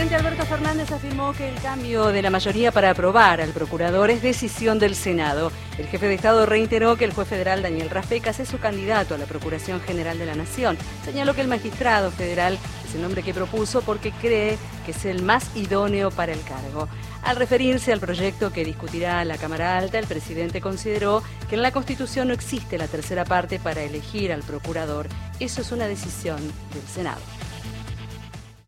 presidente Alberto Fernández afirmó que el cambio de la mayoría para aprobar al procurador es decisión del Senado. El jefe de Estado reiteró que el juez federal Daniel Rafecas es su candidato a la Procuración General de la Nación. Señaló que el magistrado federal es el nombre que propuso porque cree que es el más idóneo para el cargo. Al referirse al proyecto que discutirá la Cámara Alta, el presidente consideró que en la Constitución no existe la tercera parte para elegir al procurador. Eso es una decisión del Senado.